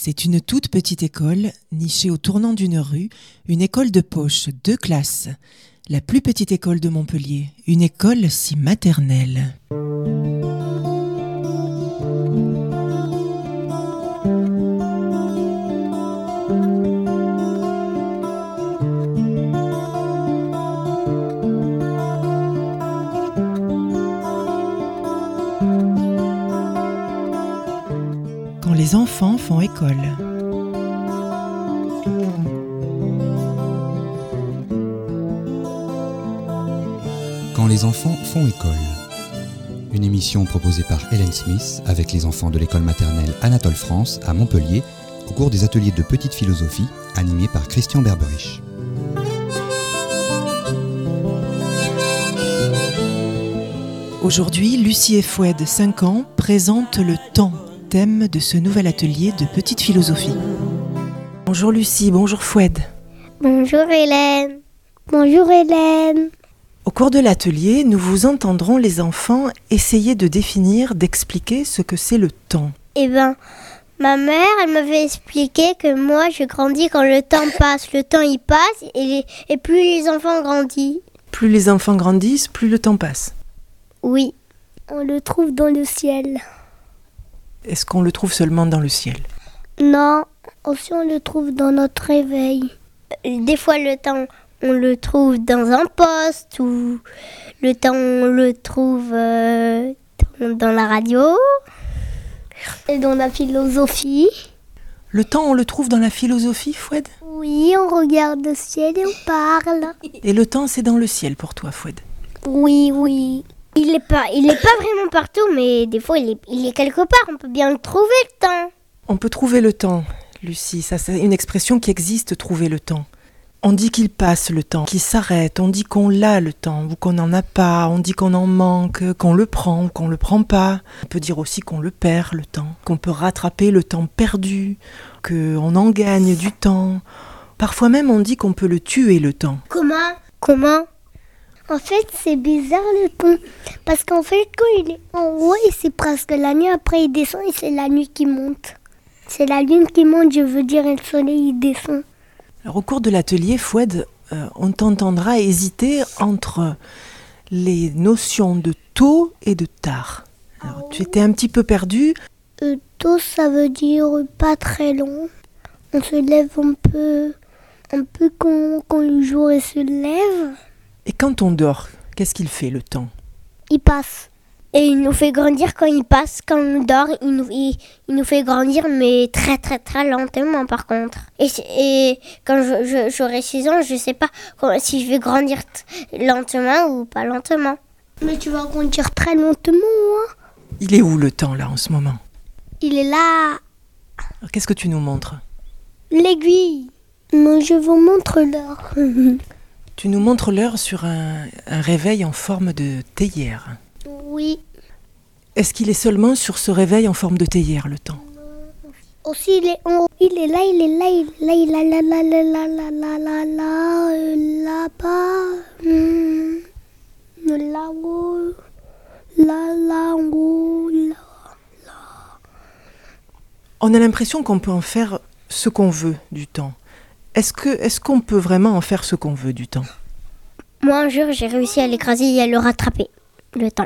C'est une toute petite école, nichée au tournant d'une rue, une école de poche, 2 classes. La plus petite école de Montpellier, une école si maternelle. Quand les enfants font école. Quand les enfants font école. Une émission proposée par Hélène Smith avec les enfants de l'école maternelle Anatole France à Montpellier au cours des ateliers de petite philosophie animés par Christian Berberich. Aujourd'hui, Lucie et Foued, 5 ans, présentent le temps, thème de ce nouvel atelier de petite philosophie. Bonjour Lucie, bonjour Foued. Bonjour Hélène. Bonjour Hélène. Au cours de l'atelier, nous vous entendrons les enfants essayer de définir, d'expliquer ce que c'est le temps. Ma mère, elle m'avait expliqué que moi, je grandis quand le temps passe. Le temps, il passe et plus les enfants grandissent. Plus les enfants grandissent, plus le temps passe. Oui. On le trouve dans le ciel. Est-ce qu'on le trouve seulement dans le ciel ? Non, aussi on le trouve dans notre réveil. Des fois, le temps, on le trouve dans un poste ou le temps, on le trouve dans la radio et dans la philosophie. Le temps, on le trouve dans la philosophie, Foued ? Oui, on regarde le ciel et on parle. Et le temps, c'est dans le ciel pour toi, Foued ? Oui. Il est pas vraiment partout, mais des fois, il est quelque part. On peut bien le trouver, le temps. On peut trouver le temps, Lucie. Ça, c'est une expression qui existe, trouver le temps. On dit qu'il passe le temps, qu'il s'arrête, on dit qu'on l'a le temps ou qu'on n'en a pas, on dit qu'on en manque, qu'on le prend ou qu'on le prend pas. On peut dire aussi qu'on le perd le temps, qu'on peut rattraper le temps perdu, qu'on en gagne du temps. Parfois même on dit qu'on peut le tuer le temps. Comment ? En fait, c'est bizarre le temps, parce qu'en fait, quand il est en haut, c'est presque la nuit, après il descend et c'est la nuit qui monte. C'est la lune qui monte, je veux dire, et le soleil il descend. Alors, au cours de l'atelier, Foued, on t'entendra hésiter entre les notions de tôt et de tard. Alors, tu étais un petit peu perdu. Tôt, ça veut dire pas très long. On se lève un peu quand le jour se lève. Et quand on dort, qu'est-ce qu'il fait le temps ? Il passe. Et il nous fait grandir quand il passe. Quand on dort, il nous fait grandir, mais très très très lentement par contre. Et quand j'aurai 6 ans, je sais pas si je vais grandir lentement ou pas lentement. Mais tu vas grandir très lentement, hein ? Il est où le temps là en ce moment ? Il est là. Alors, qu'est-ce que tu nous montres ? L'aiguille. Non, je vous montre l'heure. Tu nous montres l'heure sur un réveil en forme de théière. Oui. Est-ce qu'il est seulement sur ce réveil en forme de théière, le temps ? Aussi, il est là, il est là, là. On a l'impression qu'on peut en faire ce qu'on veut du temps. Est-ce qu'on peut vraiment en faire ce qu'on veut du temps ? Moi, un jour, j'ai réussi à l'écraser et à le rattraper, le temps.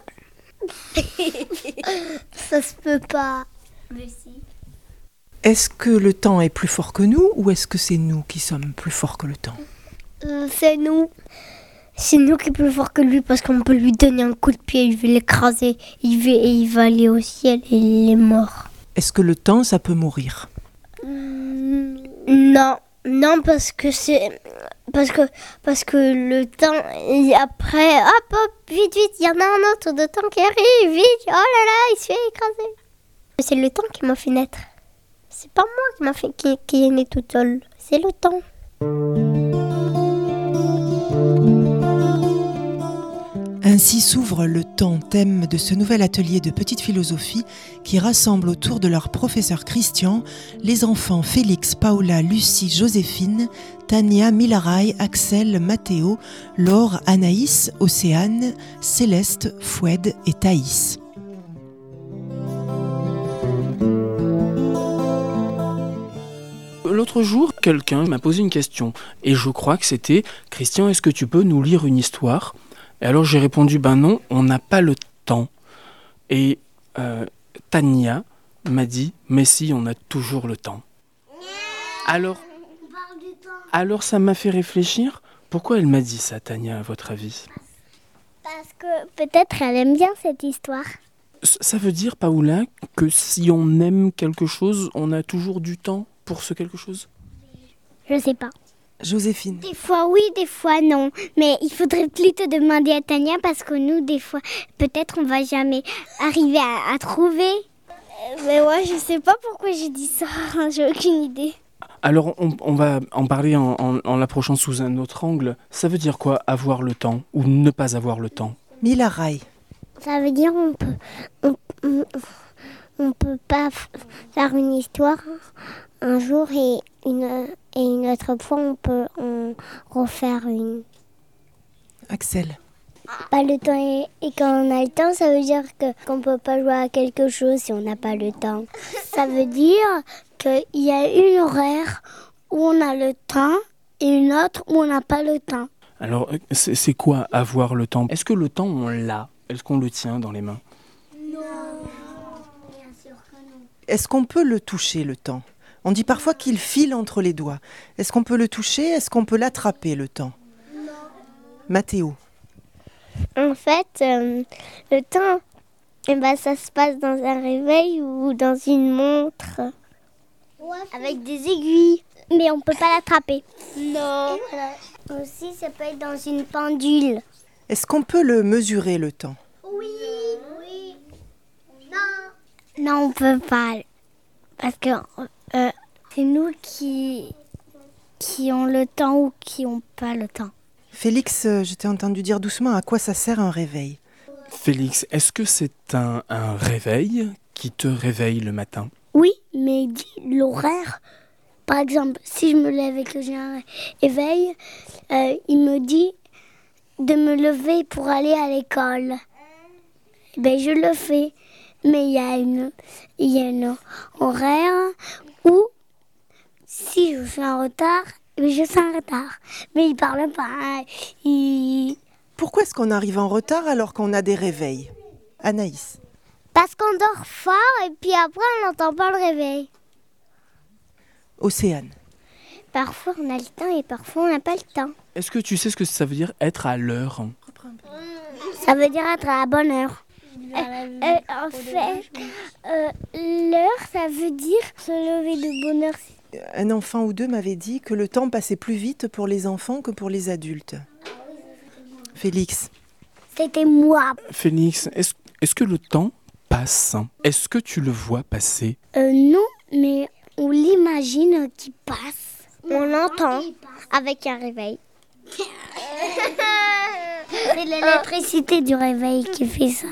Ça se peut pas. Mais si. Est-ce que le temps est plus fort que nous ou est-ce que c'est nous qui sommes plus forts que le temps ? C'est nous. C'est nous qui sommes plus forts que lui parce qu'on peut lui donner un coup de pied, il va l'écraser, il va aller au ciel et il est mort. Est-ce que le temps, ça peut mourir ? Non, parce que le temps, et après, hop, vite, il y en a un autre de temps qui arrive, vite, oh là là, il se fait écraser. C'est le temps qui m'a fait naître. C'est pas moi qui est né toute seule, c'est le temps. Ainsi s'ouvre le temps, thème de ce nouvel atelier de petite philosophie qui rassemble autour de leur professeur Christian les enfants Félix, Paola, Lucie, Joséphine, Tania, Milaray, Axel, Mathéo, Laure, Anaïs, Océane, Céleste, Foued et Thaïs. L'autre jour, quelqu'un m'a posé une question et je crois que c'était « Christian, est-ce que tu peux nous lire une histoire ?» Et alors j'ai répondu « Ben non, on n'a pas le temps. » Et Tania m'a dit « Mais si, on a toujours le temps. » Alors ça m'a fait réfléchir. Pourquoi elle m'a dit ça, Tania, à votre avis ? Parce que peut-être elle aime bien cette histoire. Ça veut dire, Paola, que si on aime quelque chose, on a toujours du temps pour ce quelque chose ? Je sais pas. Joséphine. Des fois oui, des fois non. Mais il faudrait plutôt demander à Tania parce que nous, des fois, peut-être on va jamais arriver à trouver. Mais ouais, je sais pas pourquoi j'ai dit ça. J'ai aucune idée. Alors, on va en parler en l'approchant sous un autre angle. Ça veut dire quoi, avoir le temps ou ne pas avoir le temps ? Milaray. Ça veut dire on peut pas faire une histoire un jour et une autre fois on peut en refaire une. Axel. Pas le temps et quand on a le temps, ça veut dire qu'on peut pas jouer à quelque chose si on n'a pas le temps. Ça veut dire qu'il y a une horaire où on a le temps et une autre où on n'a pas le temps. Alors, c'est quoi avoir le temps ? Est-ce que le temps, on l'a ? Est-ce qu'on le tient dans les mains ? Non. Bien sûr que non. Est-ce qu'on peut le toucher, le temps ? On dit parfois qu'il file entre les doigts. Est-ce qu'on peut le toucher ? Est-ce qu'on peut l'attraper, le temps ? Non. Mathéo. En fait, le temps, ça se passe dans un réveil ou dans une montre. Avec des aiguilles. Mais on ne peut pas l'attraper. Non. Voilà. Aussi, ça peut être dans une pendule. Est-ce qu'on peut le mesurer, le temps ? Oui. Non. Non, on ne peut pas. Parce que c'est nous qui ont le temps ou qui n'ont pas le temps. Félix, je t'ai entendu dire doucement à quoi ça sert un réveil. Félix, est-ce que c'est un réveil qui te réveille le matin ? Oui, mais il dit l'horaire. Par exemple, si je me lève et que j'ai un réveil, il me dit de me lever pour aller à l'école. Ben, je le fais. Mais il y a une horaire où, si je suis en retard, je suis en retard. Mais il parle pas. Pourquoi est-ce qu'on arrive en retard alors qu'on a des réveils ? Anaïs. Parce qu'on dort fort et puis après on n'entend pas le réveil. Océane. Parfois on a le temps et parfois on n'a pas le temps. Est-ce que tu sais ce que ça veut dire être à l'heure ? Ça veut dire être à la bonne heure. En fait, l'heure, ça veut dire se lever de bonne heure. Un enfant ou deux m'avait dit que le temps passait plus vite pour les enfants que pour les adultes. Félix. C'était moi. Félix, est-ce que le temps passe ? Est-ce que tu le vois passer ? Non, mais on l'imagine qu'il passe. On l'entend avec un réveil. C'est l'électricité du réveil qui fait ça.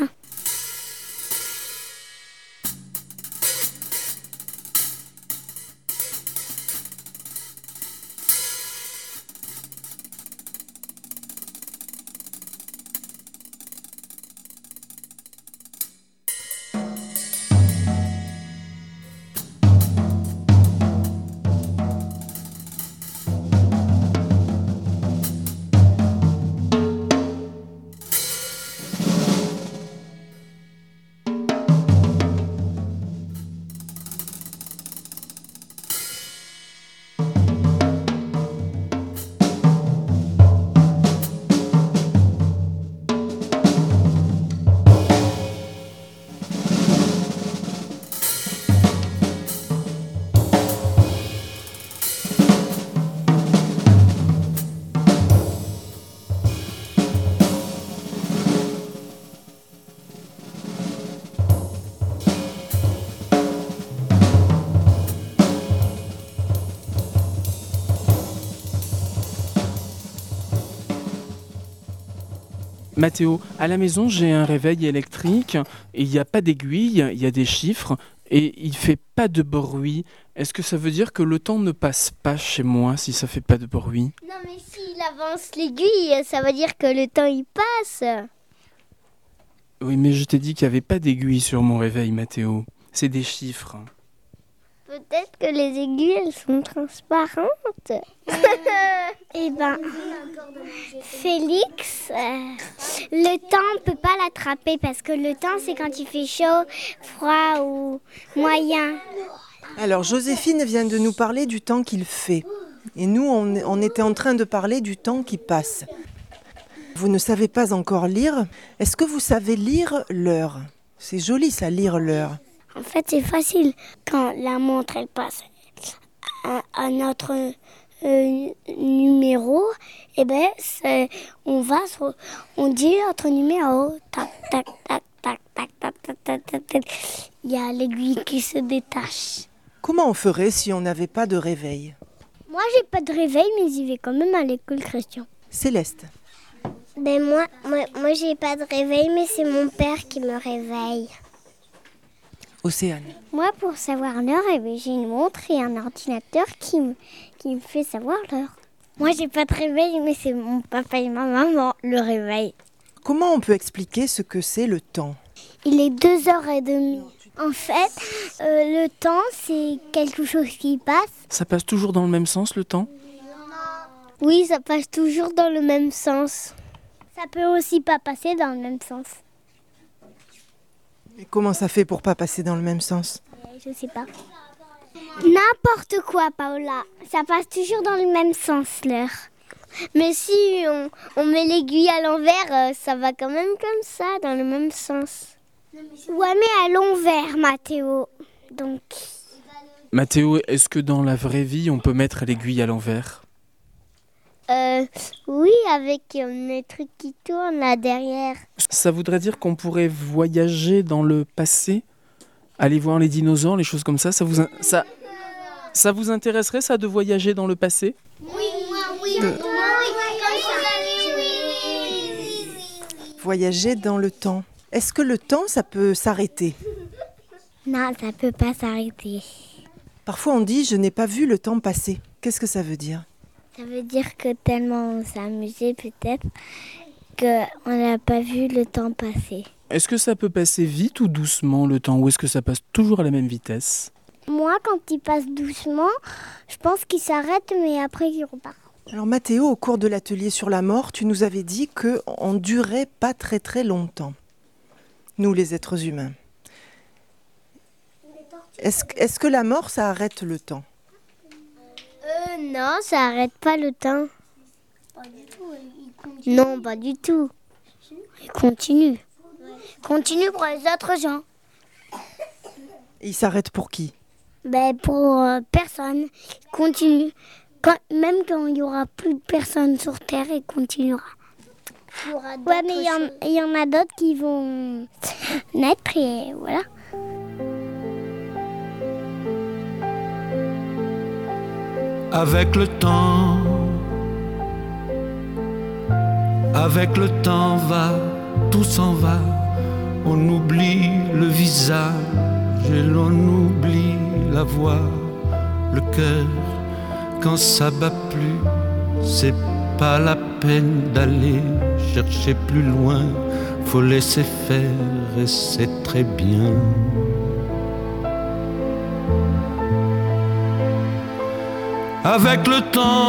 Mathéo, à la maison, j'ai un réveil électrique et il n'y a pas d'aiguille, il y a des chiffres et il ne fait pas de bruit. Est-ce que ça veut dire que le temps ne passe pas chez moi si ça ne fait pas de bruit ? Non, mais s'il avance l'aiguille, ça veut dire que le temps il passe. Oui, mais je t'ai dit qu'il n'y avait pas d'aiguille sur mon réveil, Mathéo. C'est des chiffres. peut-être que les aiguilles, elles sont transparentes. Eh ben, Félix, le temps, on ne peut pas l'attraper parce que le temps, c'est quand il fait chaud, froid ou moyen. Alors, Joséphine vient de nous parler du temps qu'il fait. Et nous, on était en train de parler du temps qui passe. Vous ne savez pas encore lire. Est-ce que vous savez lire l'heure ? C'est joli ça, lire l'heure. En fait, c'est facile. Quand la montre, elle passe à notre numéro, eh ben, on dit notre numéro. Tac, tac, tac, tac, tac, tac, tac, tac, tac, tac. Il y a l'aiguille qui se détache. Comment on ferait si on n'avait pas de réveil ? Moi, j'ai pas de réveil, mais j'y vais quand même à l'école, Christian. Céleste. Ben moi, j'ai pas de réveil, mais c'est mon père qui me réveille. Océane. Moi, pour savoir l'heure, eh ben, j'ai une montre et un ordinateur qui me fait savoir l'heure. Moi, j'ai pas de réveil, mais c'est mon papa et ma maman le réveil. Comment on peut expliquer ce que c'est le temps ? Il est 2h30. En fait, le temps, c'est quelque chose qui passe. Ça passe toujours dans le même sens, le temps ? Oui, ça passe toujours dans le même sens. Ça peut aussi pas passer dans le même sens. Et comment ça fait pour pas passer dans le même sens ? Je sais pas. N'importe quoi, Paola. Ça passe toujours dans le même sens, l'heure. Mais si on met l'aiguille à l'envers, ça va quand même comme ça, dans le même sens. Ouais, mais à l'envers, Mathéo. Donc... Mathéo, est-ce que dans la vraie vie, on peut mettre l'aiguille à l'envers ? Oui, avec les trucs qui tournent là derrière. Ça voudrait dire qu'on pourrait voyager dans le passé, aller voir les dinosaures, les choses comme ça. Ça vous intéresserait, ça, de voyager dans le passé ? Oui. Voyager dans le temps. Est-ce que le temps, ça peut s'arrêter ? Non, ça peut pas s'arrêter. Parfois on dit « je n'ai pas vu le temps passer ». Qu'est-ce que ça veut dire ? Ça veut dire que tellement on s'est amusé peut-être qu'on n'a pas vu le temps passer. Est-ce que ça peut passer vite ou doucement, le temps ? Ou est-ce que ça passe toujours à la même vitesse ? Moi, quand il passe doucement, je pense qu'il s'arrête, mais après il repart. Alors Mathéo, au cours de l'atelier sur la mort, tu nous avais dit qu'on ne durait pas très très longtemps, nous les êtres humains. Est-ce que la mort, ça arrête le temps ? Non, ça arrête pas le temps. Pas du tout, il continue. Non, pas du tout. Il continue. Continue pour les autres gens. Et il s'arrête pour qui ? Ben pour personne. Il continue. Même quand il y aura plus de personnes sur Terre, il continuera. Ouais, mais il y en a d'autres qui vont naître et voilà. Avec le temps va, tout s'en va. On oublie le visage et l'on oublie la voix, le cœur. Quand ça bat plus, c'est pas la peine d'aller chercher plus loin. Faut laisser faire et c'est très bien. Avec le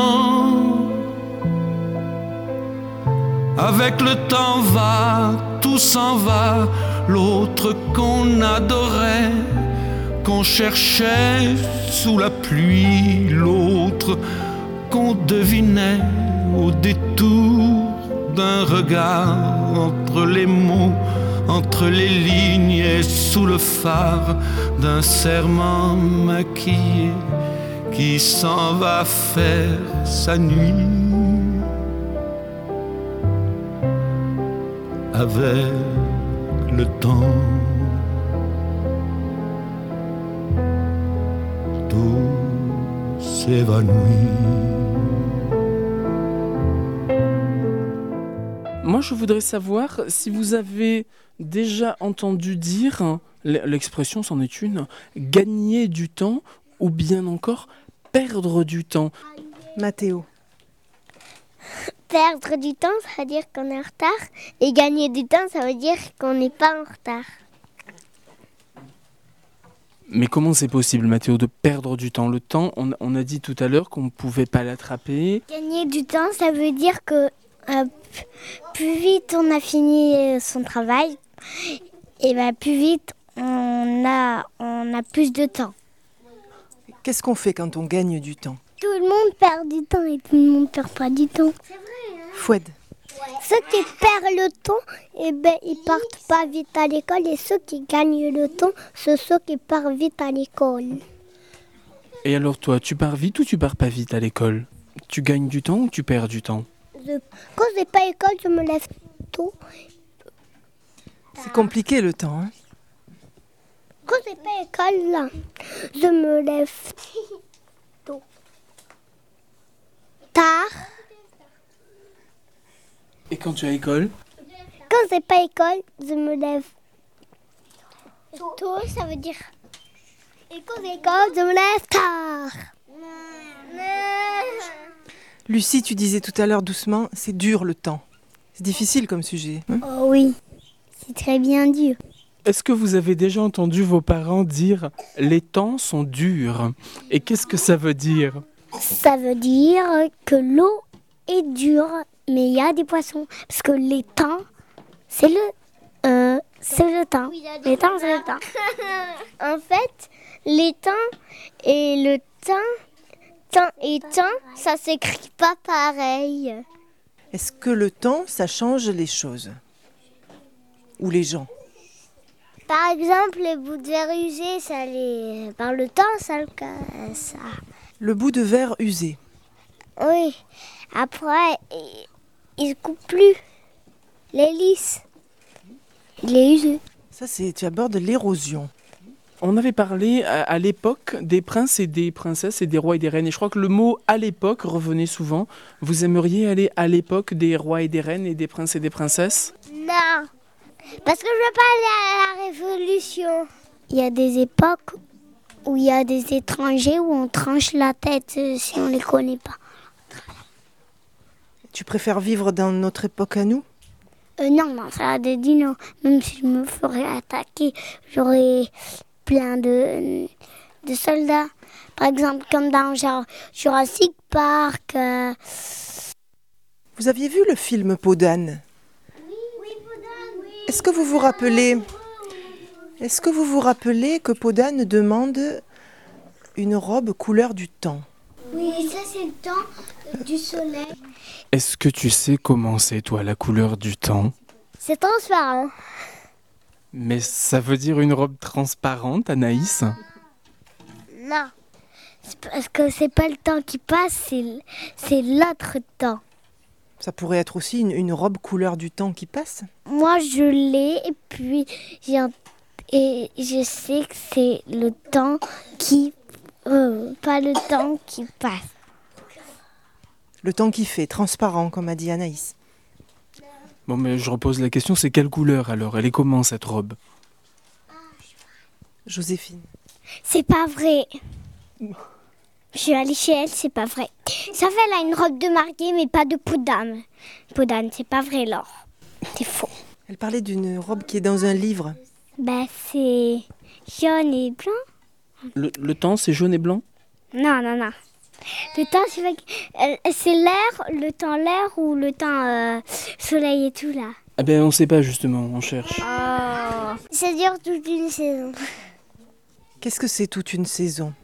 temps va, tout s'en va. L'autre qu'on adorait, qu'on cherchait sous la pluie, l'autre qu'on devinait au détour d'un regard, entre les mots, entre les lignes et sous le phare d'un serment maquillé qui s'en va faire sa nuit. Avec le temps, tout s'évanouit. Moi, je voudrais savoir si vous avez déjà entendu dire, l'expression c'en est une, gagner du temps ou bien encore perdre du temps. Mathéo. Perdre du temps, ça veut dire qu'on est en retard. Et gagner du temps, ça veut dire qu'on n'est pas en retard. Mais comment c'est possible, Mathéo, de perdre du temps? Le temps, on a dit tout à l'heure qu'on ne pouvait pas l'attraper. Gagner du temps, ça veut dire que plus vite on a fini son travail, et plus vite on a plus de temps. Qu'est-ce qu'on fait quand on gagne du temps? Tout le monde perd du temps et tout le monde perd pas du temps. Foued. Ceux qui perdent le temps, ils partent pas vite à l'école, et ceux qui gagnent le temps, c'est ceux qui partent vite à l'école. Et alors toi, tu pars vite ou tu pars pas vite à l'école? Tu gagnes du temps ou tu perds du temps? Quand j'ai pas école, je me lève tôt. C'est compliqué le temps, hein? Quand j'ai pas école, là, je me lève tôt. Tard. Et quand tu as école? Quand j'ai pas école, je me lève tôt, ça veut dire. Et quand j'ai école, je me lève tard. Lucie, tu disais tout à l'heure doucement, c'est dur le temps. C'est difficile comme sujet. Hein? Oh oui, c'est très bien dur. Est-ce que vous avez déjà entendu vos parents dire « les temps sont durs » et qu'est-ce que ça veut dire? Ça veut dire que l'eau est dure, mais il y a des poissons. Parce que les temps, c'est le temps. Les temps, c'est le temps. En fait, les temps et le temps et temps, ça s'écrit pas pareil. Est-ce que le temps, ça change les choses? Ou les gens? Par exemple, les bouts de verre usés, par le temps, ça le casse. Le bout de verre usé. Oui. Après, il ne coupe plus. Les lisses. Il est usé. Ça, tu abordes l'érosion. On avait parlé à l'époque des princes et des princesses et des rois et des reines. Et je crois que le mot « à l'époque » revenait souvent. Vous aimeriez aller à l'époque des rois et des reines et des princes et des princesses? Non. Parce que je veux pas aller à la Révolution. Il y a des époques où il y a des étrangers où on tranche la tête si on les connaît pas. Tu préfères vivre dans notre époque à nous? Non, ça a des dinos. Même si je me ferais attaquer, j'aurais plein de soldats. Par exemple, comme dans Jurassic Park. Vous aviez vu le film Peau d'âne? Est-ce que vous vous rappelez que Peau d'âne demande une robe couleur du temps? Oui, ça c'est le temps du soleil. Est-ce que tu sais comment c'est, toi, la couleur du temps? C'est transparent. Mais ça veut dire une robe transparente, Anaïs? Non. C'est parce que c'est pas le temps qui passe, c'est l'autre temps. Ça pourrait être aussi une robe couleur du temps qui passe? Moi, je l'ai, et puis je sais que c'est le temps qui... pas le temps qui passe. Le temps qui fait, transparent, comme a dit Anaïs. Bon, mais je repose la question, c'est quelle couleur alors? Elle est comment, cette robe? Joséphine. C'est pas vrai. Je suis allée chez elle, c'est pas vrai. Ça fait là une robe de mariée, mais pas de peau d'âne. Peau d'âne, c'est pas vrai, Laure. C'est faux. Elle parlait d'une robe qui est dans un livre. C'est jaune et blanc. Le temps, c'est jaune et blanc? Non. Le temps, c'est l'air, le temps l'air ou le temps soleil et tout là. Ah ben, on sait pas justement, on cherche. Ça dure toute une saison. Qu'est-ce que c'est toute une saison?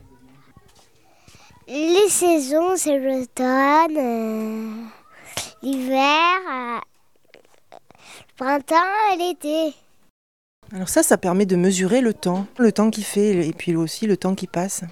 Les saisons, c'est l'automne, l'hiver, le printemps et l'été. Alors ça permet de mesurer le temps qui fait et puis aussi le temps qui passe.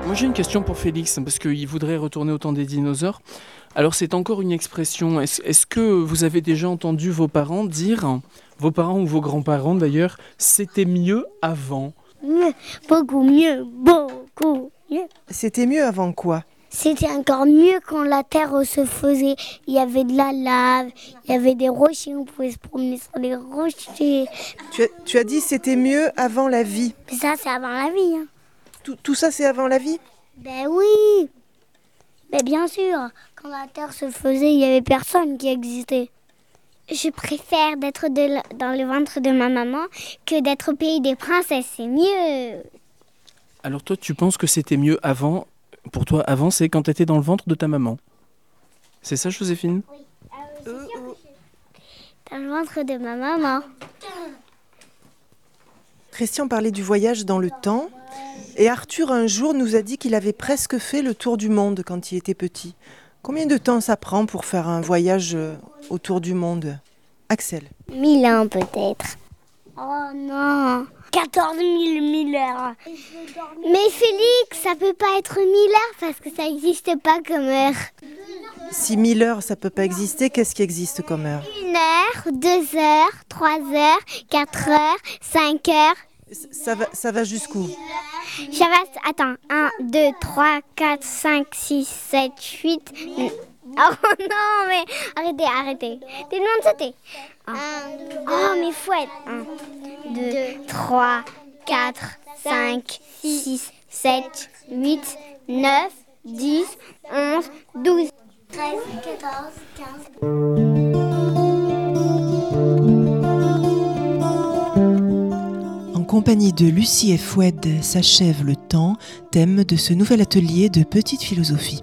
Moi j'ai une question pour Félix, parce qu'il voudrait retourner au temps des dinosaures. Alors c'est encore une expression. Est-ce que vous avez déjà entendu vos parents dire, vos parents ou vos grands-parents d'ailleurs, c'était mieux avant? Mieux, beaucoup mieux, beaucoup mieux. C'était mieux avant quoi? C'était encore mieux quand la terre se faisait. Il y avait de la lave, il y avait des rochers, on pouvait se promener sur les rochers. Tu as dit c'était mieux avant la vie. Mais ça, c'est avant la vie. Hein. Tout ça, c'est avant la vie? Ben oui. Ben bien sûr, quand la terre se faisait, il n'y avait personne qui existait. Je préfère d'être dans le ventre de ma maman que d'être au pays des princesses, c'est mieux. Alors toi, tu penses que c'était mieux avant? Pour toi, avant, c'est quand tu étais dans le ventre de ta maman. C'est ça, Joséphine? Oui. Dans le ventre de ma maman. Christian parlait du voyage dans le temps. Et Arthur, un jour, nous a dit qu'il avait presque fait le tour du monde quand il était petit. Combien de temps ça prend pour faire un voyage autour du monde, Axel? 1000 ans peut-être. Oh non, 14 000 heures. Mais Félix, ça peut pas être 1000 heures parce que ça n'existe pas comme heure. Si 1000 heures, ça peut pas exister, qu'est-ce qui existe comme heure? 1 heure, 2 heures, 3 heures, 4 heures, 5 heures. Ça va jusqu'où? Ça va, attends, 1, 2, 3, 4, 5, 6, 7, 8... Oh non, mais arrêtez. T'es loin de sauter. Oh, mais fouette. 1, 2, 3, 4, 5, 6, 7, 8, 9, 10, 11, 12, 13, 14, 15... En compagnie de Lucie et Foued s'achève le temps, thème de ce nouvel atelier de petite philosophie.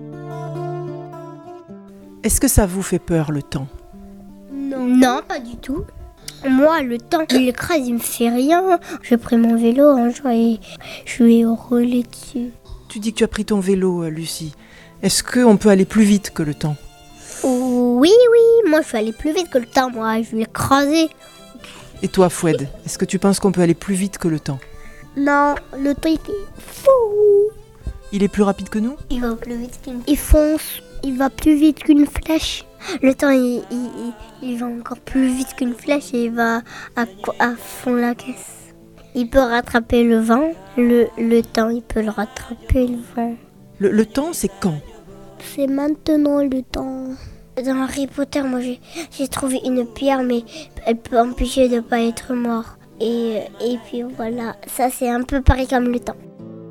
Est-ce que ça vous fait peur, le temps? Non, pas du tout. Moi, le temps, il écrase, il me fait rien. J'ai pris mon vélo un jour et je vais rouler dessus. Tu dis que tu as pris ton vélo, Lucie. Est-ce qu'on peut aller plus vite que le temps? Oui, moi je vais aller plus vite que le temps, moi, je vais l'écraser. Et toi, Foued, est-ce que tu penses qu'on peut aller plus vite que le temps? Non, le temps il fait fou. Il est plus rapide que nous? Il va plus vite il fonce, il va plus vite qu'une flèche. Le temps il va encore plus vite qu'une flèche et il va à fond la caisse. Il peut rattraper le vent, le temps il peut le rattraper le vent. Le temps, c'est quand? C'est maintenant le temps. Dans Harry Potter, moi j'ai trouvé une pierre, mais elle peut empêcher de ne pas être mort. Et puis voilà, ça c'est un peu pareil comme le temps.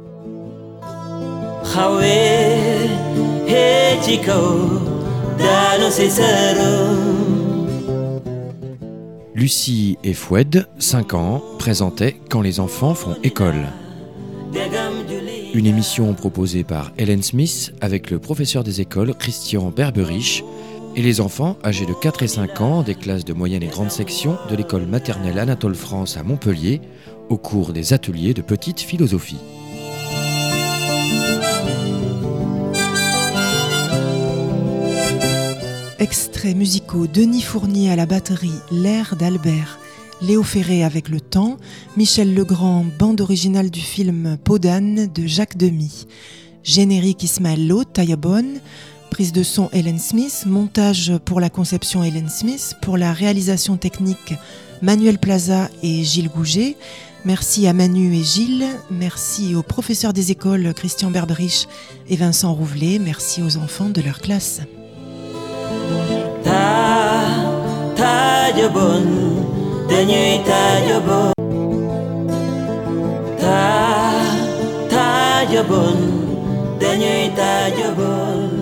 Lucie et Foued, 5 ans, présentaient Quand les enfants font école. Une émission proposée par Hélène Smith avec le professeur des écoles Christian Berberich et les enfants âgés de 4 et 5 ans des classes de moyenne et grande section de l'école maternelle Anatole France à Montpellier au cours des ateliers de petite philosophie. Extraits musicaux: Denis Fournier à la batterie, L'air d'Albert, Léo Ferré avec le temps, Michel Legrand, bande originale du film Peau d'âne de Jacques Demy, générique Ismaël Lo, Tayabonne, prise de son Hélène Smith, montage pour la conception Hélène Smith, pour la réalisation technique Manuel Plaza et Gilles Gouget. Merci à Manu et Gilles, merci aux professeurs des écoles Christian Berberich et Vincent Rouvelet, merci aux enfants de leur classe. Ta